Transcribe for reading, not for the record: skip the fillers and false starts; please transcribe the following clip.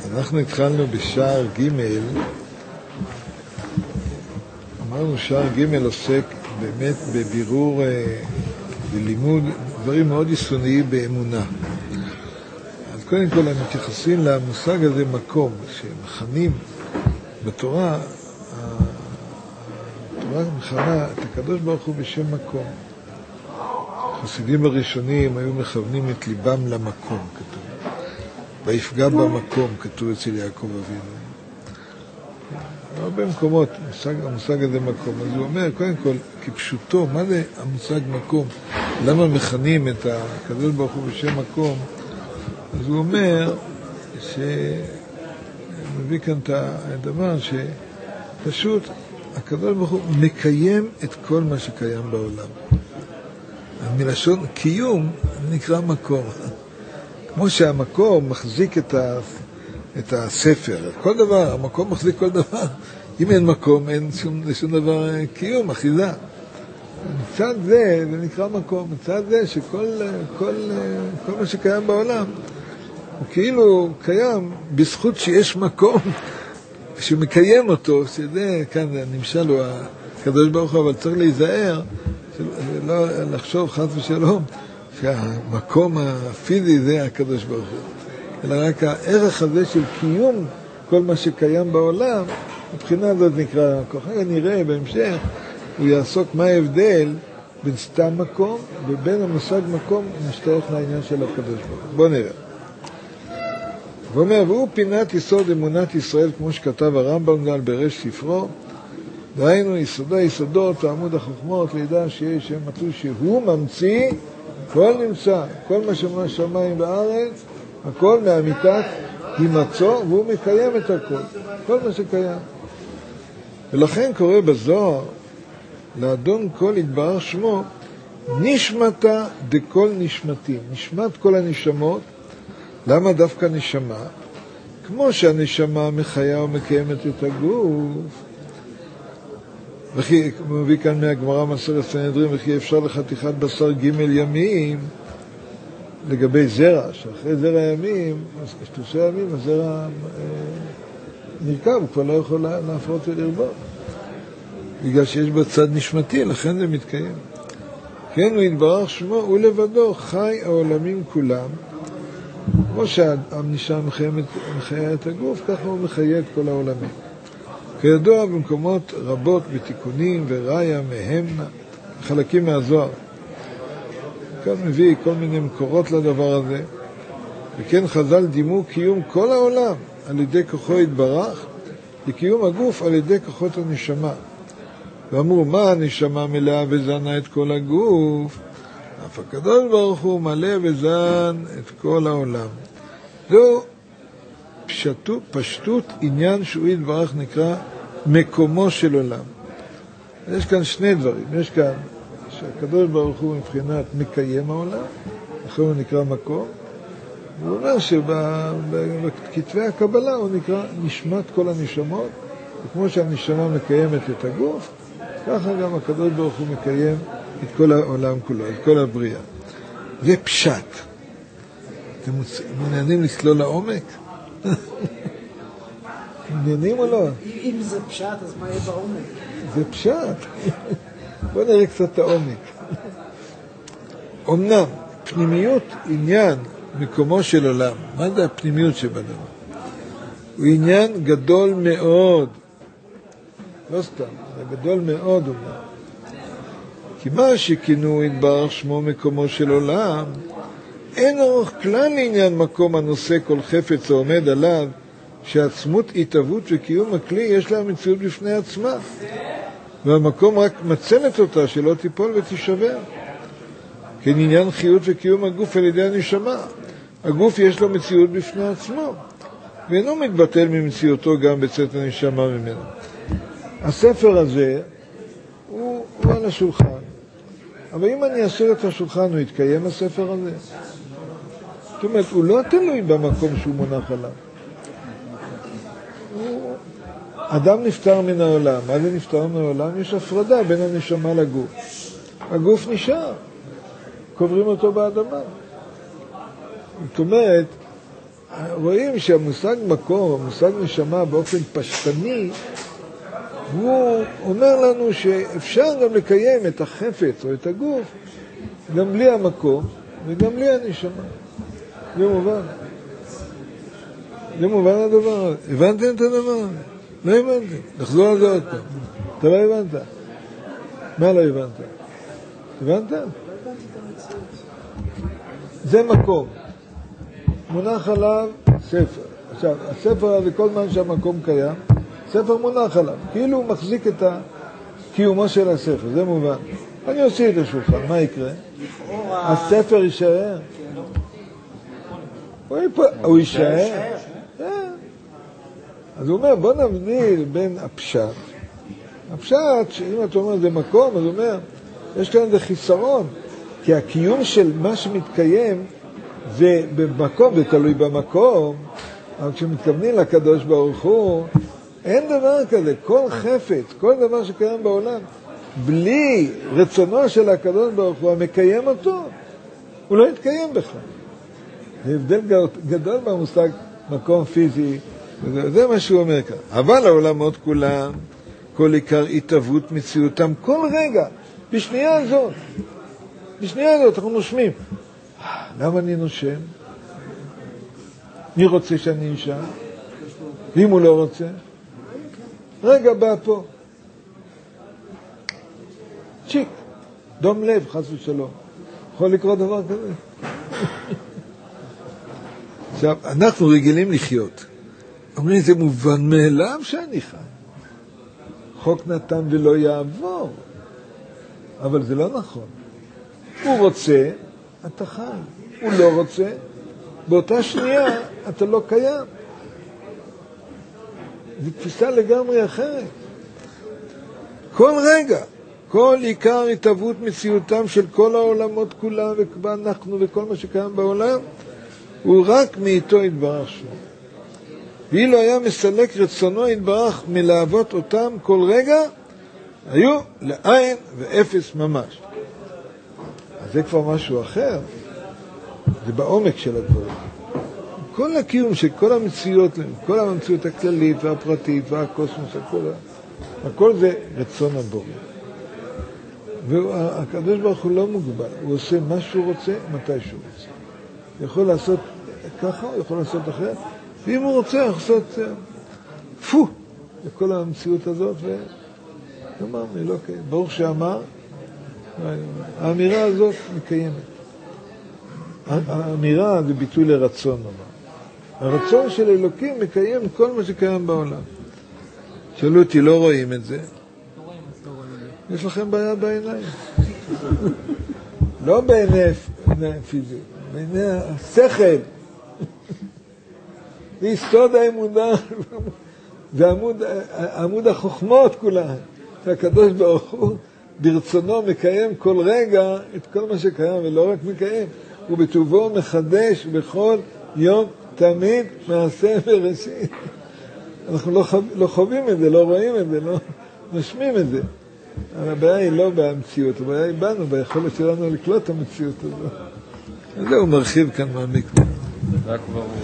אנחנו התחלנו בשער ג', אמרנו שער ג' עוסק באמת בבירור, בלימוד דברים מאוד יסודיים באמונה. אז קודם כל הם מתייחסים למושג הזה מקום, שמכנים בתורה, התורה מכנה את הקדוש ברוך הוא בשם מקום. החסידים הראשונים היו מכוונים את ליבם למקום, כתוב. ויפגע במקום, כתוב אצל יעקב אבינו. הרבה מקומות, המושג הזה מקום. אז הוא אומר, קודם כל, כפשוטו, מה זה המושג מקום? למה מכנים את הקדוש ברוך הוא בשם מקום? אז הוא אומר, מביא כאן את הדבר, שפשוט הקדוש ברוך הוא מקיים את כל מה שקיים בעולם. מלשון קיום נקרא מקום. כמו שהמקום מחזיק את הספר, כל דבר, המקום מחזיק כל דבר. אם אין מקום, אין שום דבר קיום, אחיזה. מצד זה נקרא מקום, מצד זה שכל מה שקיים בעולם, הוא כאילו קיים בזכות שיש מקום שמקיים אותו, שזה, כאן נמשל הוא הקדוש ברוך הוא, אבל צריך להיזהר, לא לחשוב חס ושלום, שהמקום הפיזי זה הקדוש ברוך הוא, אלא רק הערך הזה של קיום כל מה שקיים בעולם, מבחינה הזאת נקרא, ככה נראה בהמשך, הוא יעסוק מה ההבדל בין סתם מקום ובין המושג מקום משתייך לעניין של הקדוש ברוך הוא. בוא נראה. הוא אומר, והוא פינת יסוד אמונת ישראל, כמו שכתב הרמב"ם גל בראש ספרו, דהיינו יסודי יסודות ועמוד החוכמות, לידע שיש שם מצוי שהוא ממציא כל נמצא, כל מה שמיים בארץ, הכל מאמיתת הימצוא, והוא מקיים את הכל, כל מה שקיים. ולכן קורא בזוהר, לאדון כל יתברך שמו, נשמתה דכל נשמתים, נשמת כל הנשמות. למה דווקא נשמה? כמו שהנשמה מחיה ומקיימת את הגוף, וכי מביא כאן מהגמרא מסכת סנהדרין, וכי אפשר לחתיכת בשר ג' ימים לגבי זרע, שאחרי זרע ימים, שלושה ימים, הזרע נרכב, הוא כבר לא יכול להפרות ולרבות. בגלל שיש בצד נשמתי, לכן זה מתקיים. כן, הוא יתברך שמו, הוא לבדו חי העולמים כולם, כמו שהנשמה מחיה את הגוף, ככה הוא מחיה את כל העולמים. כידוע במקומות רבות בתיקונים וראיה מהם חלקים מהזוהר. כאן מביא כל מיני מקורות לדבר הזה. וכן חז"ל דימו קיום כל העולם על ידי כוחו יתברך, וקיום הגוף על ידי כוחות הנשמה. ואמרו, מה הנשמה מלאה וזנה את כל הגוף? אף הקדוש ברוך הוא מלא וזן את כל העולם. זו פשטות עניין שהוא יתברך נקרא מקומו של עולם. יש כאן שני דברים. יש כאן שהקדוש ברוך הוא מבחינת מקיים העולם, אחרי הוא נקרא מקום. הוא אומר שבכתבי הקבלה הוא נקרא נשמת כל הנשמות, וכמו שהנשמה מקיימת את הגוף, ככה גם הקדוש ברוך הוא מקיים את כל העולם כולו, את כל הבריאה. זה פשט. אתם מעוניינים לצלול לעומק? מעוניינים או לא? אם זה פשט, אז מה יהיה בעומק? זה פשט. בוא נראה קצת את העומק. אמנם, פנימיות עניין מקומו של עולם. מה זה הפנימיות שבדבר? הוא עניין גדול מאוד. לא סתם, זה גדול מאוד אומנם. כי מה שכינו יתברך שמו מקומו של עולם, אין אורך כלל לעניין מקום הנושא כל חפץ העומד עליו, שעצמות, התהוות וקיום הכלי יש לה מציאות בפני עצמה, והמקום רק מצלת אותה שלא תיפול ותישבר. כן עניין חיות וקיום הגוף על ידי הנשמה. הגוף יש לו מציאות בפני עצמו, ואינו מתבטל ממציאותו גם בצאת הנשמה ממנו. הספר הזה הוא על השולחן, אבל אם אני אסיר את השולחן, הוא יתקיים הספר הזה? זאת אומרת, הוא לא תלוי במקום שהוא מונח עליו. אדם נפטר מן העולם. מה זה נפטר מן העולם? יש הפרדה בין הנשמה לגוף. הגוף נשאר. קוברים אותו באדמה. זאת אומרת, רואים שהמושג מקום, המושג נשמה באופן פשטני, הוא אומר לנו שאפשר גם לקיים את החפץ או את הגוף גם בלי המקום וגם בלי הנשמה. זה מובן. זה מובן הדבר הזה. הבנתם את הדבר הזה? לא הבנתם. נחזור על זה עוד פעם. אתה לא הבנת. מה לא הבנת? הבנת? זה מקום. מונח עליו ספר. עכשיו, הספר הזה, כל זמן שהמקום קיים, ספר מונח עליו. כאילו הוא מחזיק את קיומו של הספר. זה מובן. אני עושה את השולחן. מה יקרה? הספר יישאר. הוא יישאר. אז הוא אומר, בוא נבדיל בין הפשט. הפשט, שאם אתה אומר זה מקום, אז הוא אומר, יש כאן איזה חיסרון, כי הקיום של מה שמתקיים זה במקום, זה תלוי במקום, אבל כשמתכוונים לקדוש ברוך הוא, אין דבר כזה, כל חפץ, כל דבר שקיים בעולם, בלי רצונו של הקדוש ברוך הוא, המקיים אותו, הוא לא יתקיים בכלל. זה הבדל גדול במושג מקום פיזי, זה מה שהוא אומר כאן. אבל העולמות כולם, כל עיקר התהוות מציאותם, כל רגע, בשנייה הזאת אנחנו נושמים. למה אני נושם? מי רוצה שאני אשם? ואם הוא לא רוצה? רגע בא פה. צ'יק, דום לב, חס ושלום. יכול לקרות דבר כזה? עכשיו, אנחנו רגילים לחיות. אומרים, זה מובן מאליו שאני חי. חוק נתן ולא יעבור. אבל זה לא נכון. הוא רוצה, אתה חי. הוא לא רוצה, באותה שנייה אתה לא קיים. זו תפיסה לגמרי אחרת. כל רגע, כל עיקר התהוות מציאותם של כל העולמות כולם, ואנחנו וכל מה שקיים בעולם, הוא רק מאיתו יתברך שמו. ואילו היה מסלק רצונו יתברך מלהוות אותם כל רגע, היו לעין ואפס ממש. אז זה כבר משהו אחר, זה בעומק של הדברים. כל הקיום של כל המציאות, כל המציאות הכללית והפרטית והקוסמוס, הכל זה רצון הבורא. והקדוש ברוך הוא לא מוגבל, הוא עושה מה שהוא רוצה, מתי שהוא רוצה. הוא יכול לעשות ככה, הוא יכול לעשות אחרת, ואם הוא רוצה, הוא יכול לעשות פו לכל המציאות הזאת, ואמר, לא קיים. ברוך שאמר, האמירה הזאת מקיימת. האמירה זה ביטוי לרצון, אמר. הרצון של אלוקים מקיים כל מה שקיים בעולם. שאלו אותי, לא רואים את זה? יש לכם בעיה בעיניים. לא בעיני פיזית, בעיני השכל. זה יסוד האמונה, זה עמוד החוכמות כולן. שהקדוש ברוך הוא ברצונו מקיים כל רגע את כל מה שקיים, ולא רק מקיים, הוא בטובו מחדש בכל יום תמיד מעשה בראשית. אנחנו לא חווים את זה, לא רואים את זה, לא משמים את זה. אבל הבעיה היא לא במציאות, הבעיה היא בנו, ביכולת שלנו לקלוט את המציאות הזאת. אז זה הוא מרחיב כאן מעמיק.